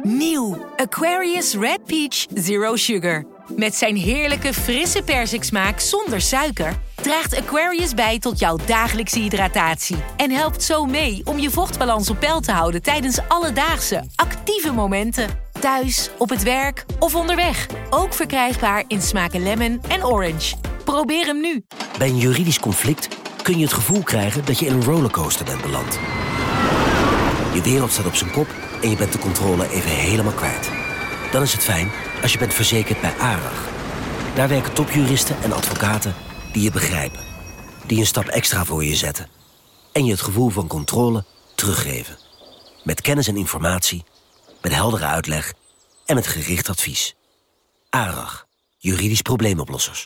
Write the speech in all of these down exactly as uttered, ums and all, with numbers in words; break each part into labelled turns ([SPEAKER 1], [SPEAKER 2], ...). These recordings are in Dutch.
[SPEAKER 1] Nieuw Aquarius Red Peach Zero Sugar. Met zijn heerlijke frisse persiksmaak zonder suiker draagt Aquarius bij tot jouw dagelijkse hydratatie. En helpt zo mee om je vochtbalans op peil te houden tijdens alledaagse, actieve momenten. Thuis, op het werk of onderweg. Ook verkrijgbaar in smaken lemon en orange. Probeer hem nu.
[SPEAKER 2] Bij een juridisch conflict kun je het gevoel krijgen dat je in een rollercoaster bent beland. Je wereld staat op zijn kop en je bent de controle even helemaal kwijt. Dan is het fijn als je bent verzekerd bij ARAG. Daar werken topjuristen en advocaten die je begrijpen. Die een stap extra voor je zetten. En je het gevoel van controle teruggeven. Met kennis en informatie, met heldere uitleg en met gericht advies. ARAG, juridisch probleemoplossers.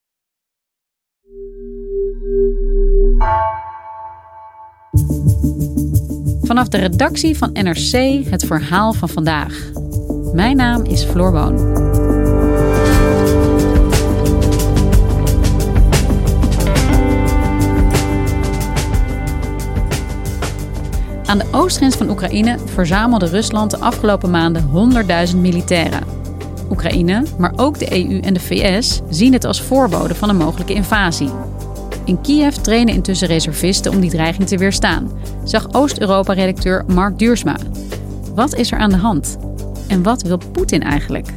[SPEAKER 3] Vanaf de redactie van N R C het verhaal van vandaag. Mijn naam is Floor Boon. Aan de oostgrens van Oekraïne verzamelde Rusland de afgelopen maanden honderdduizend militairen. Oekraïne, maar ook de E U en de V S zien het als voorbode van een mogelijke invasie. In Kiev trainen intussen reservisten om die dreiging te weerstaan, zag Oost-Europa-redacteur Mark Duursma. Wat is er aan de hand? En wat wil Poetin eigenlijk?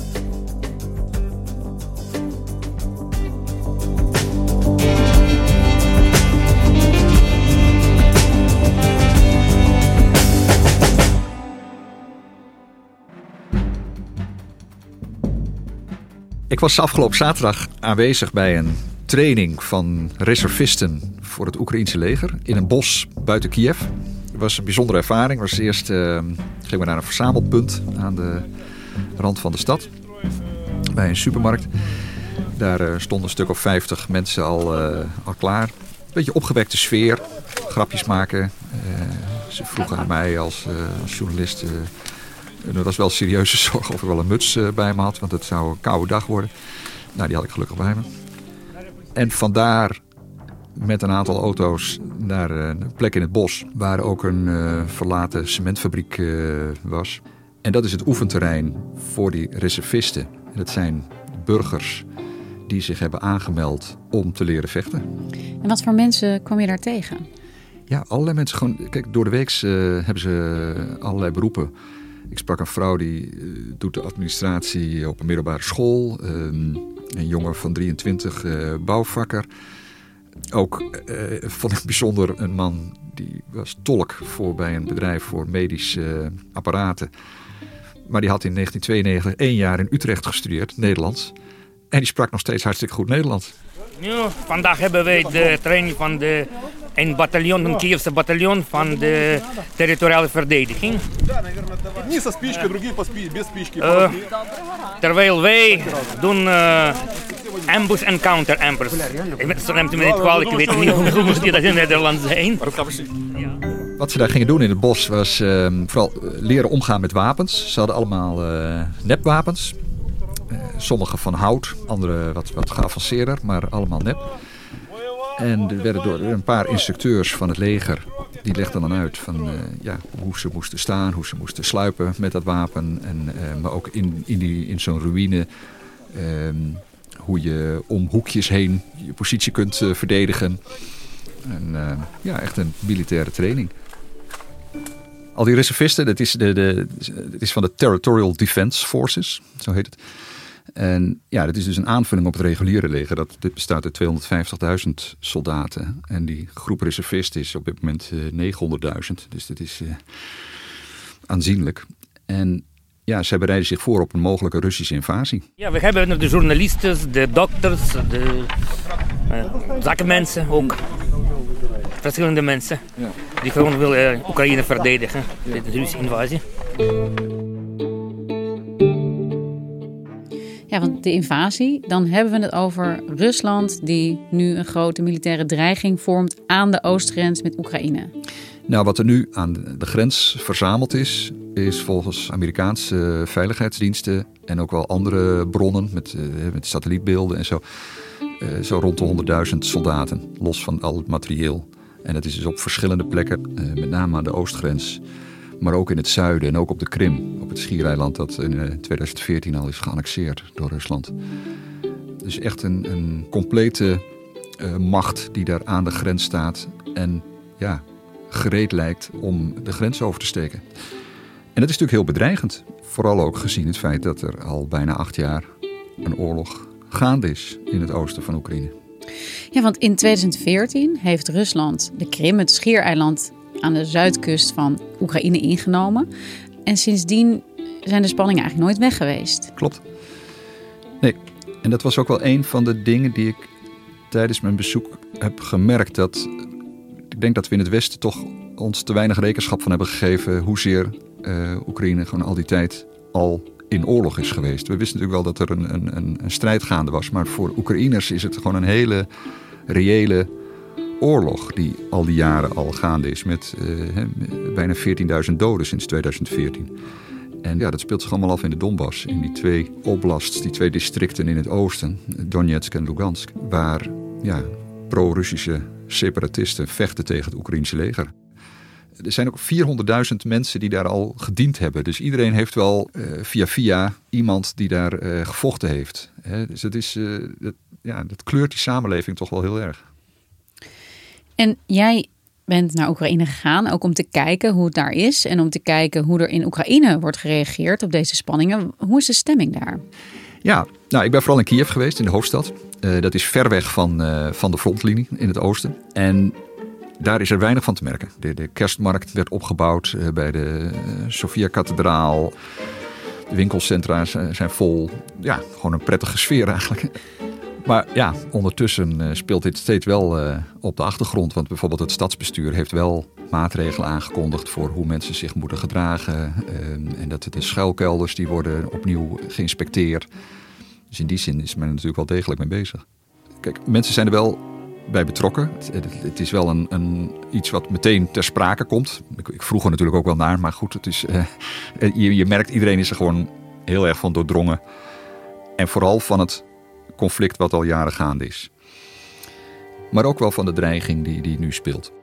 [SPEAKER 4] Ik was afgelopen zaterdag aanwezig bij een training van reservisten voor het Oekraïense leger in een bos buiten Kiev. Het was een bijzondere ervaring. Was eerst uh, gingen we naar een verzamelpunt aan de rand van de stad, bij een supermarkt. Daar uh, stonden een stuk of vijftig mensen al, uh, al klaar. Een beetje opgewekte sfeer, grapjes maken. Uh, ze vroegen aan mij als, uh, als journalist. Uh, dat was wel een serieuze zorg of ik wel een muts uh, bij me had, want het zou een koude dag worden. Nou, die had ik gelukkig bij me. En vandaar met een aantal auto's naar een plek in het bos waar ook een uh, verlaten cementfabriek uh, was. En dat is het oefenterrein voor die reservisten. En dat zijn burgers die zich hebben aangemeld om te leren vechten.
[SPEAKER 3] En wat voor mensen kwam je daar tegen?
[SPEAKER 4] Ja, allerlei mensen. Gewoon, kijk, door de week uh, hebben ze allerlei beroepen. Ik sprak een vrouw die uh, doet de administratie op een middelbare school. Um, Een jongen van drieëntwintig, uh, bouwvakker. Ook uh, vond ik bijzonder een man die was tolk voor bij een bedrijf voor medische uh, apparaten. Maar die had in negentien tweeënnegentig één jaar in Utrecht gestudeerd, Nederlands. En die sprak nog steeds hartstikke goed Nederlands.
[SPEAKER 5] Ja, vandaag hebben wij de training van de, een bataljon, een Kievse bataljon van de territoriale verdediging. Uh, terwijl wij doen uh, ambush en counter-ambush. Zo neemt u me niet kwalijk, ik weet niet hoe moest die dat in Nederland zijn.
[SPEAKER 4] Wat ze daar gingen doen in het bos was uh, vooral leren omgaan met wapens. Ze hadden allemaal uh, nepwapens. Uh, sommige van hout, andere wat, wat geavanceerder, maar allemaal nep. En er werden door een paar instructeurs van het leger, die legden dan uit van, uh, ja, hoe ze moesten staan, hoe ze moesten sluipen met dat wapen. En, uh, maar ook in, in, die, in zo'n ruïne, uh, hoe je om hoekjes heen je positie kunt uh, verdedigen. En, uh, ja, echt een militaire training. Al die reservisten, dat is, de, de, het is van de Territorial Defense Forces, zo heet het. En ja, dat is dus een aanvulling op het reguliere leger. Dat, dit bestaat uit tweehonderdvijftigduizend soldaten. En die groep reservisten is op dit moment uh, negenhonderdduizend. Dus dat is uh, aanzienlijk. En ja, zij bereiden zich voor op een mogelijke Russische invasie. Ja,
[SPEAKER 5] we hebben de journalisten, de dokters, de uh, zakenmensen ook. Verschillende mensen die gewoon willen uh, Oekraïne verdedigen tegen de Russische invasie.
[SPEAKER 3] Ja, want de invasie, dan hebben we het over Rusland die nu een grote militaire dreiging vormt aan de oostgrens met Oekraïne.
[SPEAKER 4] Nou, wat er nu aan de grens verzameld is, is volgens Amerikaanse veiligheidsdiensten en ook wel andere bronnen met, uh, met satellietbeelden en zo, uh, zo rond de honderdduizend soldaten, los van al het materieel. En dat is dus op verschillende plekken, uh, met name aan de oostgrens, maar ook in het zuiden en ook op de Krim, op het schiereiland dat in twintig veertien al is geannexeerd door Rusland. Dus echt een, een complete uh, macht die daar aan de grens staat en ja, gereed lijkt om de grens over te steken. En dat is natuurlijk heel bedreigend. Vooral ook gezien het feit dat er al bijna acht jaar een oorlog gaande is in het oosten van Oekraïne.
[SPEAKER 3] Ja, want in twintig veertien heeft Rusland de Krim, het schiereiland aan de zuidkust van Oekraïne, ingenomen. En sindsdien zijn de spanningen eigenlijk nooit weg geweest.
[SPEAKER 4] Klopt. Nee, en dat was ook wel een van de dingen die ik tijdens mijn bezoek heb gemerkt. Dat ik denk dat we in het Westen toch ons te weinig rekenschap van hebben gegeven hoezeer uh, Oekraïne gewoon al die tijd al in oorlog is geweest. We wisten natuurlijk wel dat er een, een, een strijd gaande was. Maar voor Oekraïners is het gewoon een hele reële oorlog die al die jaren al gaande is. Met uh, he, bijna veertienduizend doden sinds twintig veertien. En ja, dat speelt zich allemaal af in de Donbass. In die twee oblasts, die twee districten in het oosten. Donetsk en Lugansk. Waar ja, pro-Russische separatisten vechten tegen het Oekraïnse leger. Er zijn ook vierhonderdduizend mensen die daar al gediend hebben. Dus iedereen heeft wel uh, via via iemand die daar uh, gevochten heeft. Hè? Dus dat, is, uh, dat, ja, dat kleurt die samenleving toch wel heel erg.
[SPEAKER 3] En jij bent naar Oekraïne gegaan, ook om te kijken hoe het daar is. En om te kijken hoe er in Oekraïne wordt gereageerd op deze spanningen. Hoe is de stemming daar?
[SPEAKER 4] Ja, nou, ik ben vooral in Kiev geweest, in de hoofdstad. Uh, dat is ver weg van, uh, van de frontlinie in het oosten. En daar is er weinig van te merken. De, de kerstmarkt werd opgebouwd uh, bij de uh, Sofia-kathedraal. De winkelcentra zijn vol. Ja, gewoon een prettige sfeer eigenlijk. Maar ja, ondertussen uh, speelt dit steeds wel uh, op de achtergrond. Want bijvoorbeeld het stadsbestuur heeft wel maatregelen aangekondigd voor hoe mensen zich moeten gedragen. Uh, en dat de schuilkelders die worden opnieuw geïnspecteerd. Dus in die zin is men er natuurlijk wel degelijk mee bezig. Kijk, mensen zijn er wel bij betrokken. Het, het is wel een, een, iets wat meteen ter sprake komt. Ik, ik vroeg er natuurlijk ook wel naar, maar goed, het is, uh, je, je merkt iedereen is er gewoon heel erg van doordrongen. En vooral van het conflict wat al jaren gaande is. Maar ook wel van de dreiging die, die nu speelt.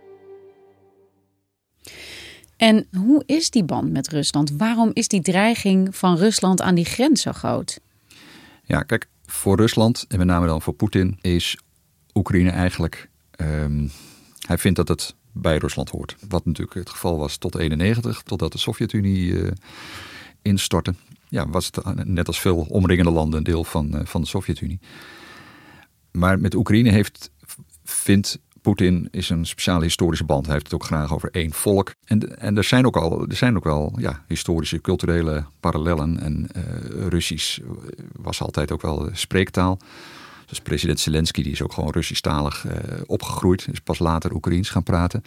[SPEAKER 3] En hoe is die band met Rusland? Waarom is die dreiging van Rusland aan die grens zo groot?
[SPEAKER 4] Ja, kijk, voor Rusland en met name dan voor Poetin is Oekraïne eigenlijk, um, hij vindt dat het bij Rusland hoort. Wat natuurlijk het geval was tot eenennegentig, totdat de Sovjet-Unie uh, instortte. Ja, was het net als veel omringende landen een deel van, uh, van de Sovjet-Unie. Maar met Oekraïne heeft, vindt Poetin is een speciale historische band. Hij heeft het ook graag over één volk. En, en er zijn ook al, er zijn ook wel ja, historische, culturele parallellen. En uh, Russisch was altijd ook wel spreektaal. Dus president Zelensky die is ook gewoon Russisch-talig uh, opgegroeid. Is pas later Oekraïens gaan praten.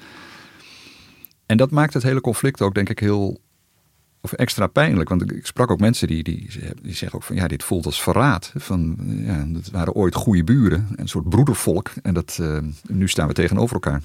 [SPEAKER 4] En dat maakt het hele conflict ook denk ik heel of extra pijnlijk. Want ik sprak ook mensen die, die, die zeggen ook van ja, dit voelt als verraad. Van, ja, dat waren ooit goede buren. Een soort broedervolk. En dat, uh, nu staan we tegenover elkaar.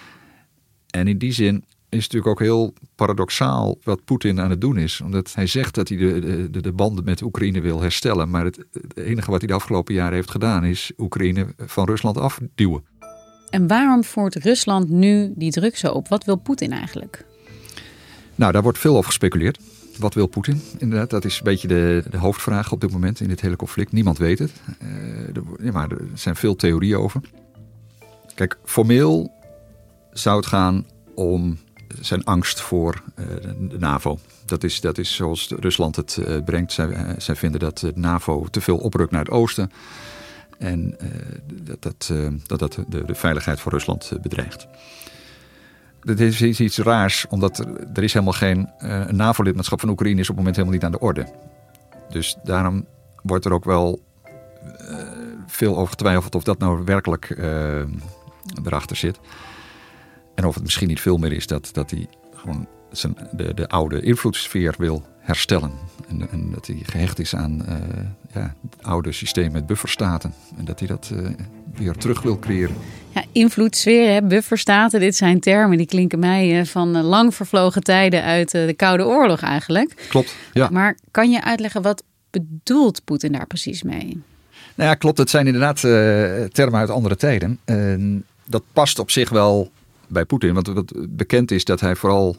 [SPEAKER 4] En in die zin is het natuurlijk ook heel paradoxaal wat Poetin aan het doen is. Omdat hij zegt dat hij de, de, de banden met Oekraïne wil herstellen. Maar het, het enige wat hij de afgelopen jaren heeft gedaan is Oekraïne van Rusland afduwen.
[SPEAKER 3] En waarom voert Rusland nu die druk zo op? Wat wil Poetin eigenlijk? Nou,
[SPEAKER 4] daar wordt veel over gespeculeerd. Wat wil Poetin? Inderdaad, dat is een beetje de, de hoofdvraag op dit moment in dit hele conflict. Niemand weet het. Uh, er, ja, maar er zijn veel theorieën over. Kijk, formeel zou het gaan om zijn angst voor uh, de NAVO. Dat is, dat is zoals Rusland het uh, brengt. Zij, uh, zij vinden dat de NAVO te veel oprukt naar het oosten. En uh, dat dat, uh, dat, dat de, de veiligheid van Rusland uh, bedreigt. Dat is iets raars, omdat er, er is helemaal geen uh, NAVO-lidmaatschap van Oekraïne is op het moment helemaal niet aan de orde. Dus daarom wordt er ook wel uh, veel over getwijfeld of dat nou werkelijk uh, erachter zit. En of het misschien niet veel meer is dat, dat hij gewoon zijn, de, de oude invloedssfeer wil herstellen. En, en dat hij gehecht is aan uh, ja, het oude systeem met bufferstaten. En dat hij dat uh, weer terug wil creëren.
[SPEAKER 3] Ja, invloedssfeer, hè, bufferstaten, dit zijn termen die klinken mij uh, van uh, lang vervlogen tijden uit uh, de Koude Oorlog eigenlijk.
[SPEAKER 4] Klopt, ja.
[SPEAKER 3] Maar kan je uitleggen wat bedoelt Poetin daar precies mee?
[SPEAKER 4] Nou ja, klopt. Het zijn inderdaad uh, termen uit andere tijden. Uh, dat past op zich wel bij Poetin. Want wat bekend is dat hij vooral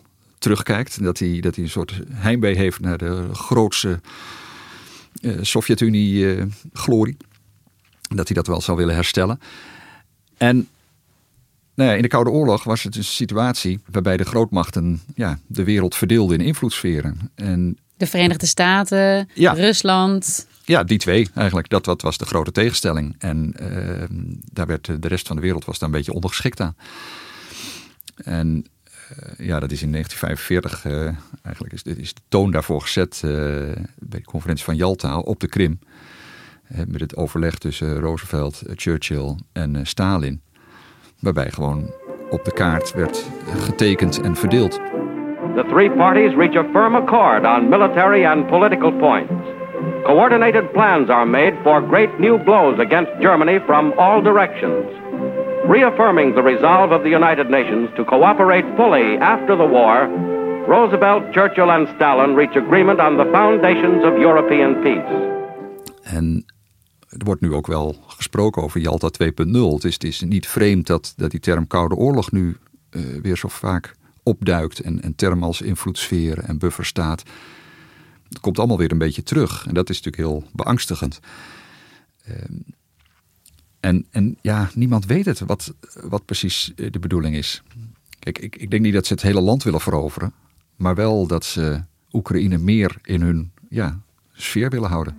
[SPEAKER 4] terugkijkt. Dat hij, dat hij een soort heimwee heeft naar de grootste uh, Sovjet-Unie-glorie. Uh, dat hij dat wel zou willen herstellen. En nou ja, in de Koude Oorlog was het een situatie waarbij de grootmachten ja, de wereld verdeelden in invloedssferen. En
[SPEAKER 3] de Verenigde Staten, ja. Rusland.
[SPEAKER 4] Ja, die twee eigenlijk. Dat, dat was de grote tegenstelling. En uh, daar werd de rest van de wereld was daar een beetje ondergeschikt aan. En uh, ja, dat is in negentien vijfenveertig uh, eigenlijk is, is de toon daarvoor gezet uh, bij de conferentie van Jalta op de Krim. Uh, met het overleg tussen Roosevelt, uh, Churchill en uh, Stalin. Waarbij gewoon op de kaart werd getekend en verdeeld.
[SPEAKER 6] The three parties reach a firm accord on military and political points. Coordinated plans are made for great new blows against Germany from all directions. Reaffirming the resolve of the United Nations to cooperate fully after the war, Roosevelt, Churchill and Stalin reach agreement on the foundations of European peace.
[SPEAKER 4] En er wordt nu ook wel gesproken over Jalta twee punt nul. Het is, het is niet vreemd dat, dat die term Koude Oorlog nu uh, weer zo vaak opduikt. En, en termen als invloedssfeer en bufferstaat. Het komt allemaal weer een beetje terug. En dat is natuurlijk heel beangstigend. Uh, en, en ja, niemand weet het wat, wat precies de bedoeling is. Kijk, ik, ik denk niet dat ze het hele land willen veroveren. Maar wel dat ze Oekraïne meer in hun ja, sfeer willen houden.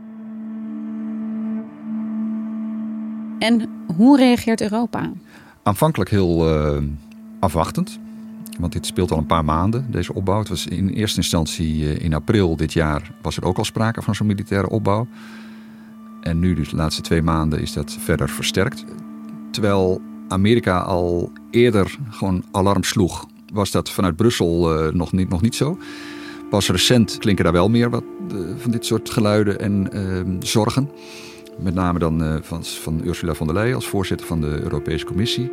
[SPEAKER 3] En hoe reageert Europa?
[SPEAKER 4] Aanvankelijk heel uh, afwachtend. Want dit speelt al een paar maanden, deze opbouw. Het was in eerste instantie uh, in april dit jaar was er ook al sprake van zo'n militaire opbouw. En nu, dus de laatste twee maanden, is dat verder versterkt. Terwijl Amerika al eerder gewoon alarm sloeg, was dat vanuit Brussel uh, nog, niet, nog niet zo. Pas recent klinken daar wel meer wat, uh, van dit soort geluiden en uh, zorgen. Met name dan uh, van, van Ursula von der Leyen als voorzitter van de Europese Commissie.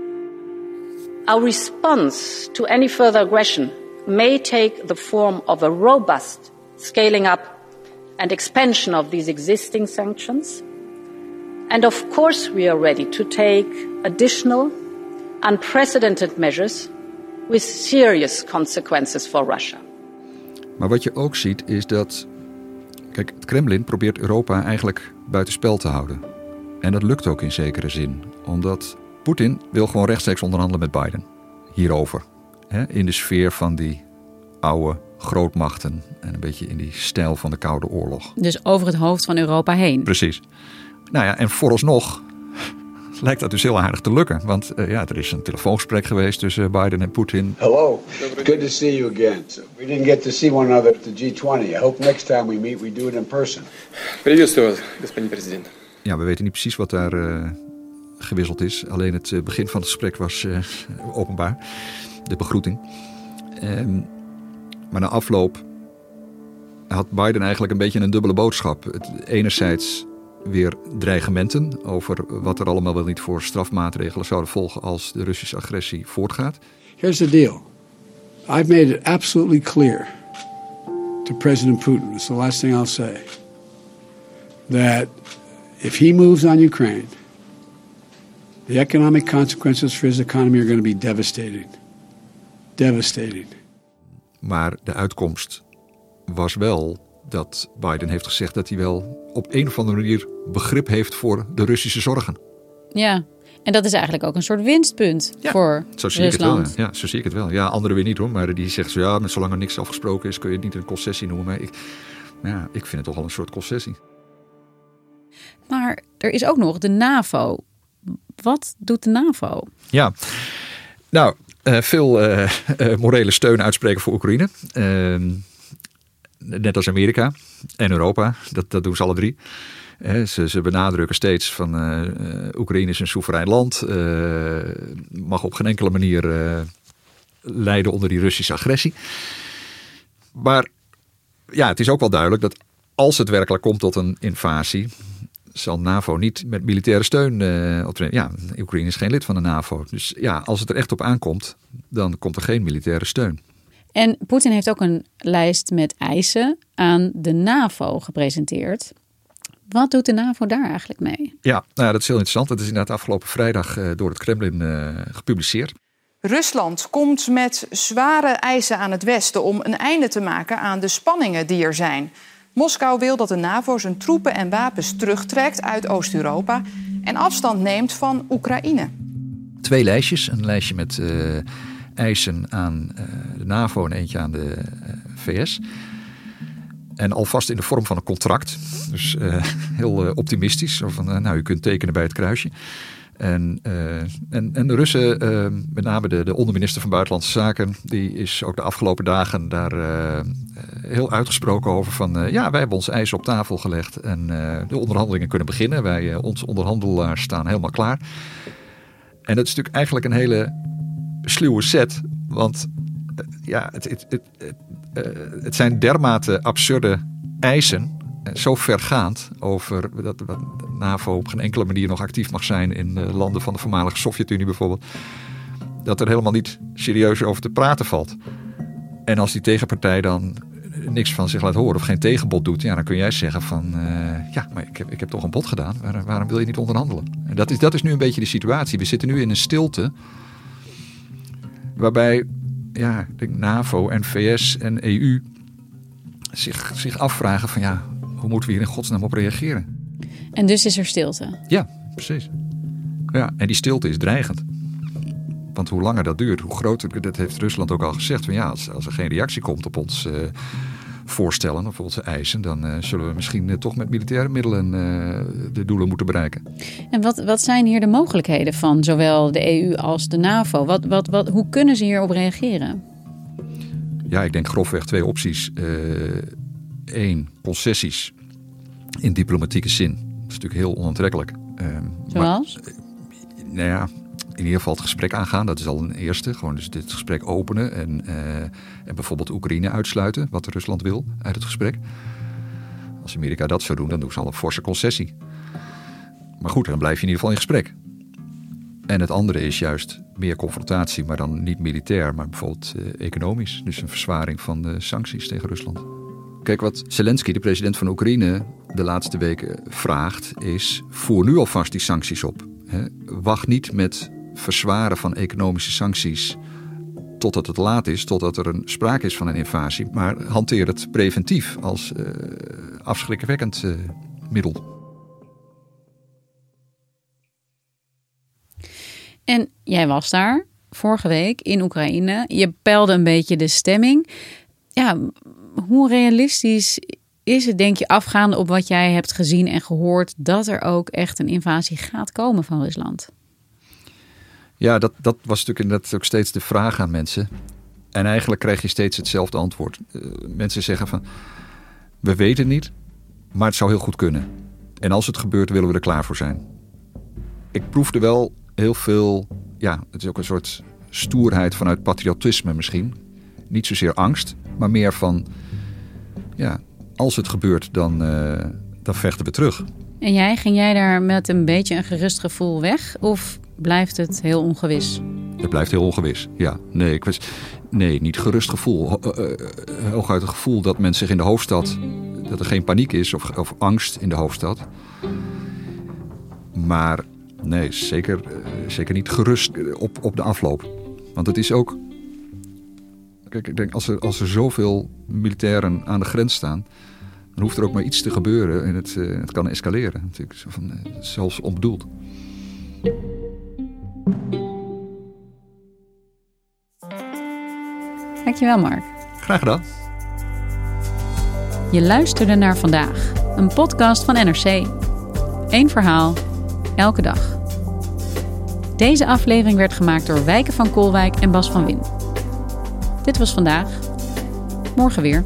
[SPEAKER 7] Our response to any further aggression may take the form of a robust scaling up and expansion of these existing sanctions. And of course we are ready to take additional, unprecedented measures with serious consequences for Russia.
[SPEAKER 4] Maar wat je ook ziet is dat, kijk, het Kremlin probeert Europa eigenlijk buitenspel te houden. En dat lukt ook in zekere zin. Omdat Poetin wil gewoon rechtstreeks onderhandelen met Biden. Hierover. Hè, in de sfeer van die oude grootmachten. En een beetje in die stijl van de Koude Oorlog.
[SPEAKER 3] Dus over het hoofd van Europa heen.
[SPEAKER 4] Precies. Nou ja, en vooralsnog lijkt dat dus heel aardig te lukken. Want uh, ja, er is een telefoongesprek geweest tussen Biden en Poetin.
[SPEAKER 8] Hello. Good to see you again. We didn't get to see one another at the G twintig. I hope next time we meet we do it in person.
[SPEAKER 9] Приветствую вас, господин президент.
[SPEAKER 4] Ja, we weten niet precies wat daar uh, gewisseld is. Alleen het uh, begin van het gesprek was uh, openbaar. De begroeting. Um, maar na afloop had Biden eigenlijk een beetje een dubbele boodschap. Het, enerzijds weer dreigementen over wat er allemaal wel niet voor strafmaatregelen zouden volgen als de Russische agressie voortgaat.
[SPEAKER 10] Here's the deal. I've made it absolutely clear to President Putin, it's the last thing I'll say, that if he moves on Ukraine, the economic consequences for his economy are going to be devastating. Devastating.
[SPEAKER 4] Maar de uitkomst was wel dat Biden heeft gezegd dat hij wel op een of andere manier begrip heeft voor de Russische zorgen.
[SPEAKER 3] Ja, en dat is eigenlijk ook een soort winstpunt ja, voor
[SPEAKER 4] zo zie
[SPEAKER 3] Rusland.
[SPEAKER 4] Ik het wel, ja. ja, zo zie ik het wel. Ja, anderen weer niet hoor, maar die zeggen zo, ja, zolang er niks afgesproken is kun je het niet een concessie noemen. Maar ik, ja, ik vind het toch wel een soort concessie.
[SPEAKER 3] Maar er is ook nog de NAVO. Wat doet de NAVO?
[SPEAKER 4] Ja, nou, uh, veel uh, uh, morele steun uitspreken voor Oekraïne. Uh, net als Amerika en Europa, dat, dat doen ze alle drie. Uh, ze, ze benadrukken steeds van uh, uh, Oekraïne is een soeverein land. Uh, mag op geen enkele manier uh, lijden onder die Russische agressie. Maar ja, het is ook wel duidelijk dat als het werkelijk komt tot een invasie, zal NAVO niet met militaire steun uh, optreden. Ja, Oekraïne is geen lid van de NAVO. Dus ja, als het er echt op aankomt, dan komt er geen militaire steun.
[SPEAKER 3] En Poetin heeft ook een lijst met eisen aan de NAVO gepresenteerd. Wat doet de NAVO daar eigenlijk mee?
[SPEAKER 4] Ja, nou, dat is heel interessant. Dat is inderdaad afgelopen vrijdag uh, door het Kremlin uh, gepubliceerd.
[SPEAKER 11] Rusland komt met zware eisen aan het Westen om een einde te maken aan de spanningen die er zijn. Moskou wil dat de NAVO zijn troepen en wapens terugtrekt uit Oost-Europa en afstand neemt van Oekraïne.
[SPEAKER 4] Twee lijstjes. Een lijstje met uh, eisen aan uh, de NAVO en eentje aan de uh, V S. En alvast in de vorm van een contract. Dus uh, heel uh, optimistisch. Zo van, uh, nou, u kunt tekenen bij het kruisje. En, uh, en, en de Russen, uh, met name de, de onderminister van Buitenlandse Zaken, die is ook de afgelopen dagen daar uh, heel uitgesproken over van uh, ja, wij hebben onze eisen op tafel gelegd en uh, de onderhandelingen kunnen beginnen. Wij, uh, onze onderhandelaars staan helemaal klaar. En dat is natuurlijk eigenlijk een hele sluwe set, want uh, ja, het, het, het, het, uh, het zijn dermate absurde eisen. Zo vergaand over dat de NAVO op geen enkele manier nog actief mag zijn in landen van de voormalige Sovjet-Unie bijvoorbeeld. Dat er helemaal niet serieus over te praten valt. En als die tegenpartij dan niks van zich laat horen of geen tegenbod doet, ja, dan kun jij zeggen van uh, ja, maar ik heb, ik heb toch een bod gedaan. Waar, waarom wil je niet onderhandelen? En dat is, dat is nu een beetje de situatie. We zitten nu in een stilte waarbij ja, ik denk NAVO en V S en E U zich, zich afvragen van ja, hoe moeten we hier in godsnaam op reageren?
[SPEAKER 3] En dus is er stilte?
[SPEAKER 4] Ja, precies. Ja, en die stilte is dreigend. Want hoe langer dat duurt, hoe groter, dat heeft Rusland ook al gezegd. Van ja, als, als er geen reactie komt op ons uh, voorstellen of onze eisen, dan uh, zullen we misschien uh, toch met militaire middelen uh, de doelen moeten bereiken.
[SPEAKER 3] En wat, wat zijn hier de mogelijkheden van zowel de E U als de NAVO? Wat, wat, wat, hoe kunnen ze hierop reageren?
[SPEAKER 4] Ja, ik denk grofweg twee opties. Eén, uh, concessies in diplomatieke zin. Dat is natuurlijk heel onaantrekkelijk. Uh,
[SPEAKER 3] Zoals?
[SPEAKER 4] Maar, uh, nou ja, in ieder geval het gesprek aangaan. Dat is al een eerste. Gewoon dus dit gesprek openen. En, uh, en bijvoorbeeld Oekraïne uitsluiten. Wat Rusland wil uit het gesprek. Als Amerika dat zou doen, dan doen ze al een forse concessie. Maar goed, dan blijf je in ieder geval in gesprek. En het andere is juist meer confrontatie. Maar dan niet militair, maar bijvoorbeeld uh, economisch. Dus een verzwaring van de sancties tegen Rusland. Kijk, wat Zelensky, de president van Oekraïne, de laatste weken vraagt, is voer nu alvast die sancties op. He, wacht niet met verzwaren van economische sancties totdat het laat is, totdat er een sprake is van een invasie. Maar hanteer het preventief als uh, afschrikwekkend uh, middel.
[SPEAKER 3] En jij was daar vorige week in Oekraïne. Je peilde een beetje de stemming. Ja, hoe realistisch is het, denk je, afgaande op wat jij hebt gezien en gehoord, dat er ook echt een invasie gaat komen van Rusland?
[SPEAKER 4] Ja, dat, dat was natuurlijk inderdaad ook steeds de vraag aan mensen. En eigenlijk krijg je steeds hetzelfde antwoord. Uh, mensen zeggen van, we weten niet, maar het zou heel goed kunnen. En als het gebeurt, willen we er klaar voor zijn. Ik proefde wel heel veel, ja, het is ook een soort stoerheid vanuit patriotisme misschien. Niet zozeer angst, maar meer van, ja, als het gebeurt, dan, uh, dan vechten we terug.
[SPEAKER 3] En jij, ging jij daar met een beetje een gerust gevoel weg? Of blijft het heel ongewis?
[SPEAKER 4] Het blijft heel ongewis, ja. Nee, ik was, nee niet gerust gevoel. Ho, uh, uh, hooguit het gevoel dat men zich in de hoofdstad, dat er geen paniek is of, of angst in de hoofdstad. Maar nee, zeker, uh, zeker niet gerust op, op de afloop. Want het is ook, kijk, ik denk als er, als er zoveel militairen aan de grens staan, dan hoeft er ook maar iets te gebeuren en het, uh, het kan escaleren. Natuurlijk, zo van, uh, zelfs onbedoeld.
[SPEAKER 3] Dankjewel, Mark.
[SPEAKER 4] Graag gedaan.
[SPEAKER 3] Je luisterde naar Vandaag, een podcast van N R C. Eén verhaal, elke dag. Deze aflevering werd gemaakt door Wijken van Koolwijk en Bas van Win. Dit was Vandaag. Morgen weer.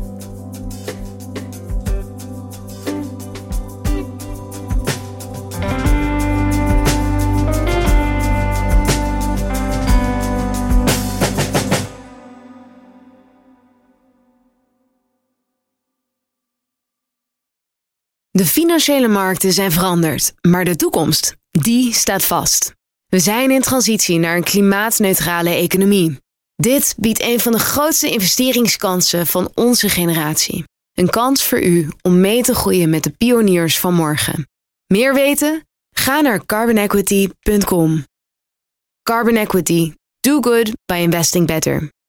[SPEAKER 12] De financiële markten zijn veranderd, maar de toekomst, die staat vast. We zijn in transitie naar een klimaatneutrale economie. Dit biedt een van de grootste investeringskansen van onze generatie. Een kans voor u om mee te groeien met de pioniers van morgen. Meer weten? Ga naar carbon equity punt com. Carbon Equity. Do good by investing better.